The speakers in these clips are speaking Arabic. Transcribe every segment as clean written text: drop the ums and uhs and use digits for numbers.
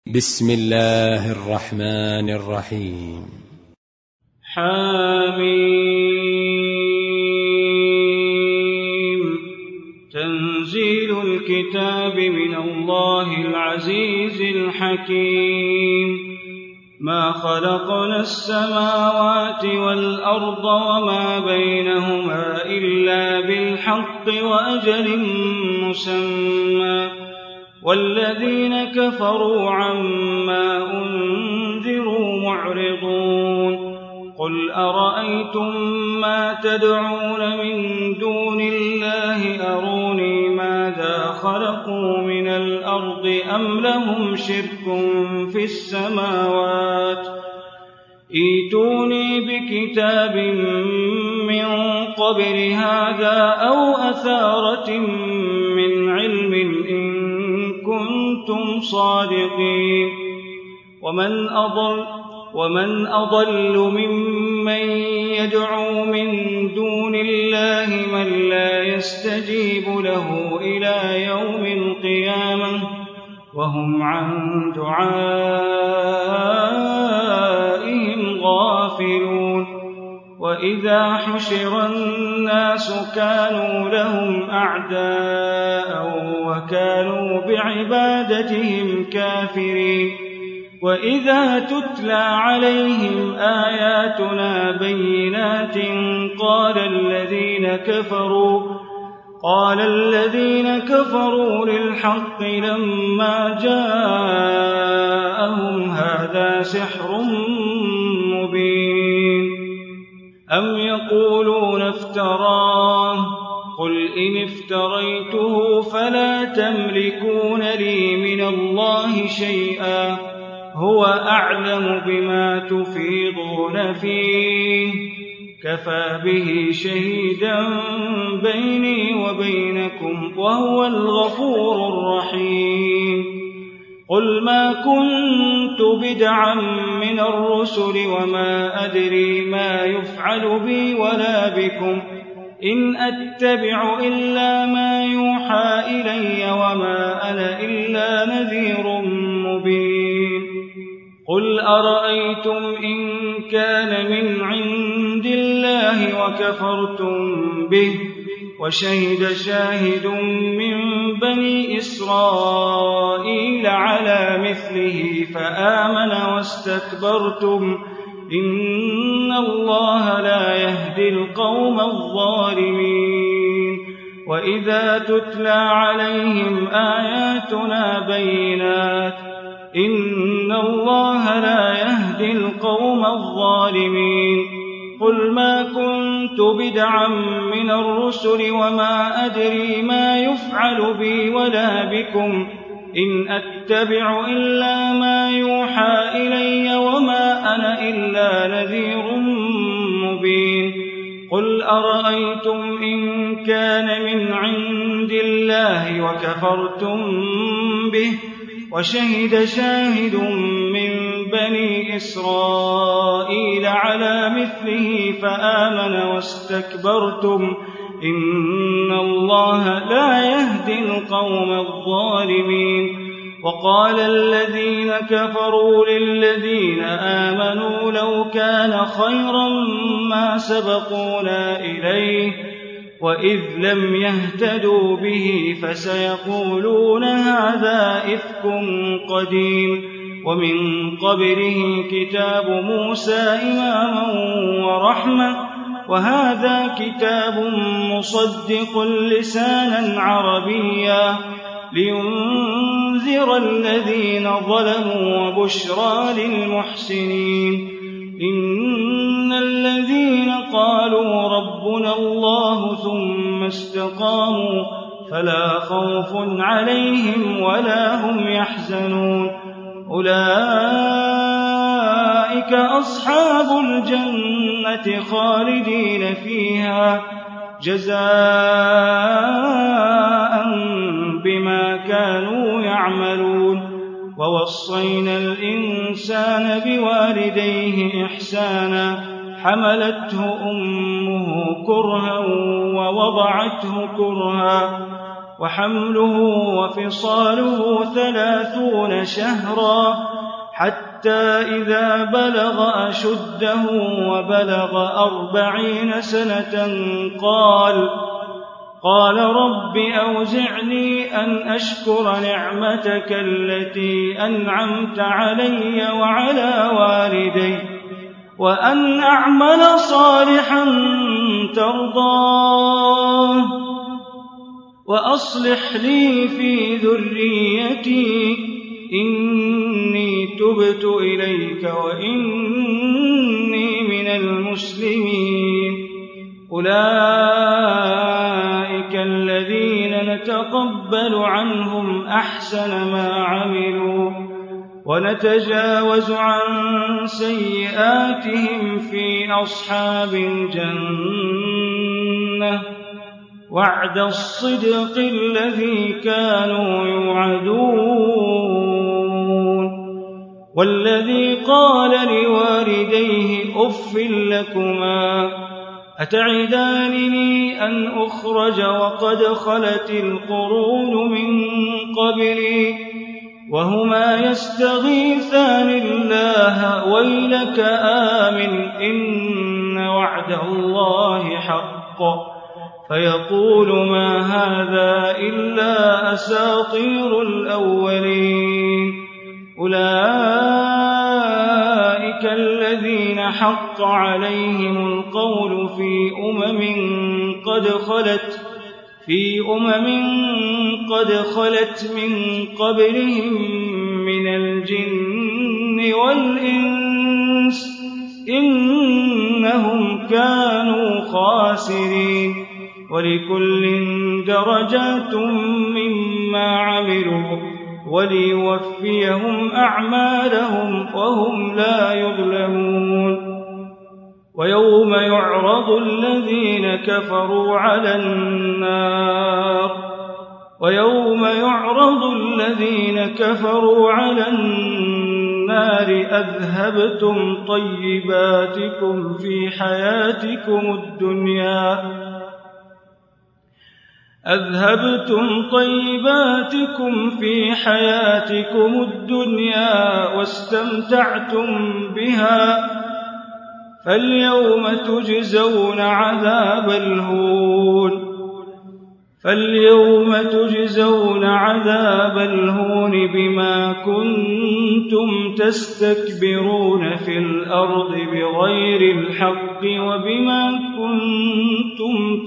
بسم الله الرحمن الرحيم. حميم. تنزيل الكتاب من الله العزيز الحكيم. ما خلقنا السماوات والأرض وما بينهما إلا بالحق وأجل مسمى، والذين كفروا عما أنذروا معرضون. قل أرأيتم ما تدعون من دون الله أروني ماذا خلقوا من الأرض أم لهم شرك في السماوات، ائتوني بكتاب من قبل هذا أو أثارة من علم إن كنتم صادقين. ومن أضل ممن يدعو من دون الله من لا يستجيب له إلى يوم القيامة وهم عن دعائهم غافلون. وإذا حشر الناس كانوا لهم أعداء وكانوا بعبادتهم كافرين. وإذا تتلى عليهم آياتنا بينات قال الذين كفروا للحق لما جاءهم هذا سحر مبين. أم يقولون افتراه، قل إن افتريته فلا تملكون لي من الله شيئا، هو أعلم بما تفيضون فيه، كفى به شهيدا بيني وبينكم وهو الغفور الرحيم. قل ما كنت بدعا من الرسل وما أدري ما يفعل بي ولا بكم، إن أتبع إلا ما يوحى إلي وما أنا إلا نذير مبين. قل أرأيتم إن كان من عند الله وكفرتم به وشهد شاهد من بني إسرائيل على مثله فآمن واستكبرتم، إن الله لا يهدي القوم الظالمين. وإذا تتلى عليهم آياتنا بينات إن الله لا يهدي القوم الظالمين. قل ما كنت بدعا من الرسل وما أدري ما يفعل بي ولا بكم، إن أتبع إلا ما يوحى إلي وما أنا إلا نذير مبين. قل أرأيتم إن كان من عند الله وكفرتم به وشهد شاهد من بني إسرائيل على مثله فآمن واستكبرتم، إن الله لا يهدي القوم الظالمين. وقال الذين كفروا للذين آمنوا لو كان خيرا ما سبقونا إليه، وإذ لم يهتدوا به فسيقولون هذا إفك قديم. ومن قبله كتاب موسى إماما ورحمة، وهذا كتاب مصدق لسانا عربيا لينذر الذين ظلموا وبشرى للمحسنين. إن الذين قالوا ربنا الله ثم استقاموا فلا خوف عليهم ولا هم يحزنون، أولئك أصحاب الجنة خالدين فيها جزاء بما كانوا يعملون. ووصينا الإنسان بوالديه إحسانا، حملته أمه كرها ووضعته كرها وحمله وفصاله 30 شهرا حتى إذا بلغ أشده وبلغ 40 سنة قال رب أوزعني أن أشكر نعمتك التي أنعمت علي وعلى والدي وأن أعمل صالحا ترضاه وأصلح لي في ذريتي إني تبت إليك وإني من المسلمين أولئك الذين نتقبل عنهم أحسن ما عملوا ونتجاوز عن سيئاتهم في أصحاب الجنة وعد الصدق الذي كانوا يوعدون والذي قال لوالديه أف لكما أتعدانني أن أخرج وقد خلت القرون من قبلي وهما يستغيثان الله ويلك آمن إن وعد الله حق فيقول ما هذا إلا أساطير الأولين أولئك الذين حق عليهم القول في أمم قد خلت من قبلهم من الجن والإنس إنهم كانوا خاسرين ولكل درجات مما عملوا وليوفيهم أعمالهم وهم لا يظلمون ويوم يعرض الذين كفروا على النار أذهبتم طيباتكم في حياتكم الدنيا واستمتعتم بها فاليوم تجزون عذاب الهون بما كنتم تستكبرون في الأرض بغير الحق وبما كنتم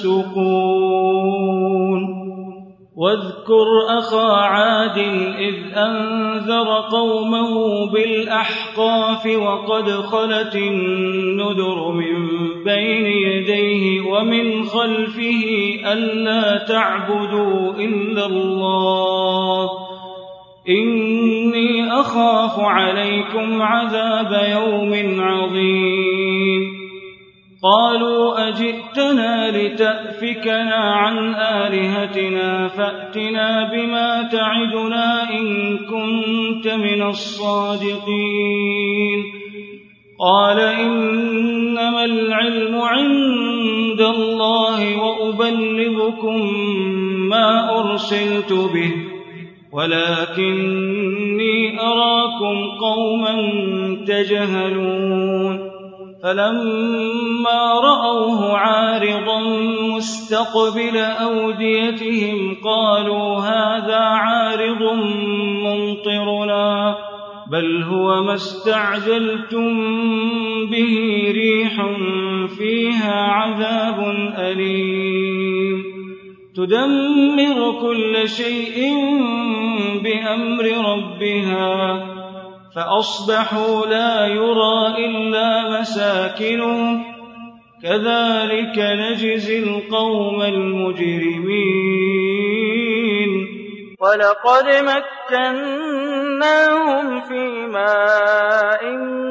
تفسقون واذكر أخا عاد إذ أنذر قومه بالأحقاف وقد خلت النذر من بين يديه ومن خلفه ألا تعبدوا إلا الله إني أخاف عليكم عذاب يوم عظيم قالوا أجئتنا لتأفكنا عن آلهتنا فأتنا بما تعدنا إن كنت من الصادقين قال إنما العلم عند الله وأبلغكم ما أرسلت به ولكني أراكم قوما تجهلون فلما رأوه عارضا مستقبل أوديتهم قالوا هذا عارض ممطرنا بل هو ما استعجلتم به ريح فيها عذاب أليم تدمر كل شيء بأمر ربها فأصبحوا لا يرى إلا مساكنهم كذلك نجزي القوم المجرمين ولقد مكناهم في ماء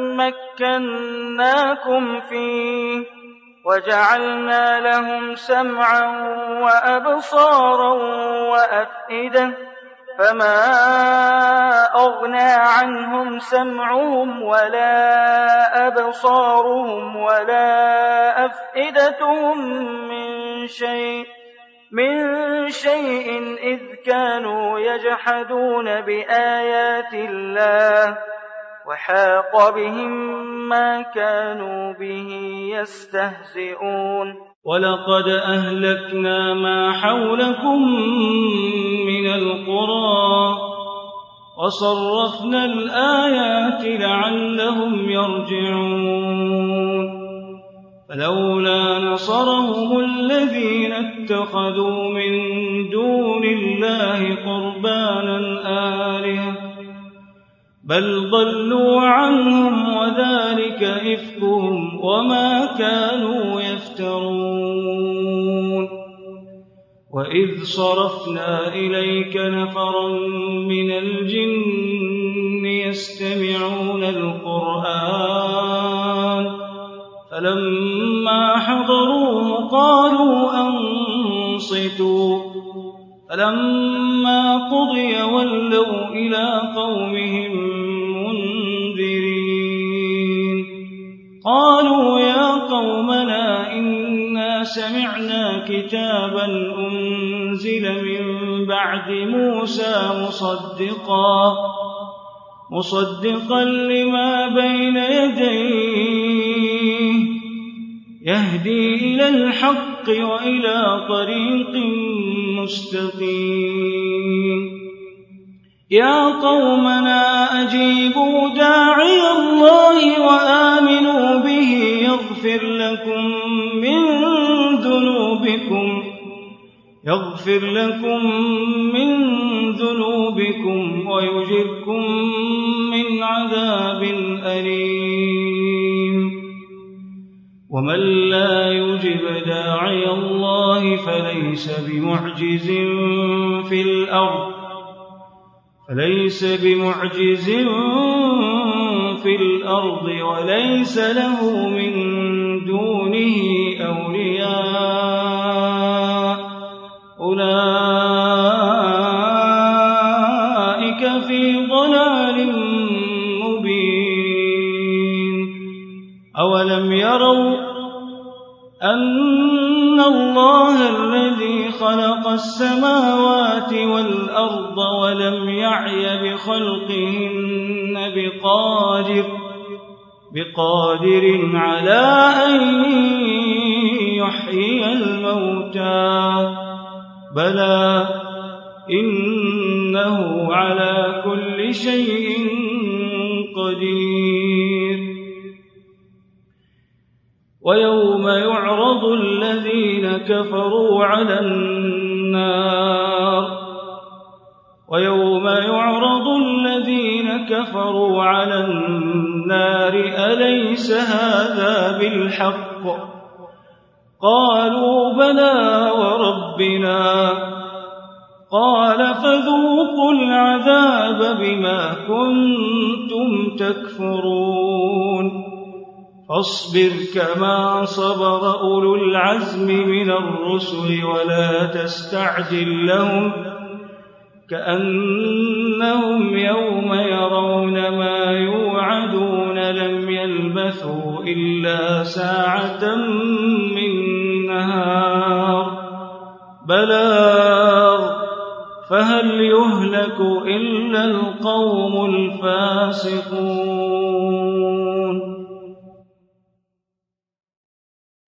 مكناكم فيه وجعلنا لهم سمعا وأبصارا وأفئدة فما أغنى عنهم سمعهم ولا أبصارهم ولا أفئدتهم من شيء من شيء إذ كانوا يجحدون بآيات الله وحاق بهم ما كانوا به يستهزئون ولقد أهلكنا ما حولكم من القرى وصرفنا الآيات لعلهم يرجعون فلولا نصرهم الذين اتخذوا من دون الله قربانا آلهة بل ضلوا عنهم وذلك إفكهم وما كانوا يفترون وإذ صرفنا إليك نفرا من الجن يستمعون القرآن فلما حضروه قالوا أنصتوا فلما قضي ولوا إلى قومهم منذرين قالوا يا قومنا إنا سمعنا كتابا أنزل من بعد موسى مصدقا لما بين يديه يهدي إلى الحق وإلى طريق مستقيم يا قومنا أجيبوا داعي الله وآمنوا به يغفر لكم من ذنوبكم ويجركم من عذاب أليم ومن لا يجب داعي الله فليس بمعجز في الأرض وليس له من دونه أولياء أولئك في ضلال مبين أولم يروا أن الله الذي خلق السماوات والأرض ولم يعي بخلقهن بقادر على أن يحيي الموتى بلى إنه على كل شيء قدير ويوم يعرض الذين كفروا على النار أليس هذا بالحق قالوا بلى وربنا قال فذوقوا العذاب بما كنتم تكفرون فاصبر كما صبر أولو العزم من الرسل ولا تستعجل لهم كأنهم يوم يرون ما يوعدون لم يلبثوا إلا ساعة من نهار بلاغ فهل يهلك إلا القوم الفاسقون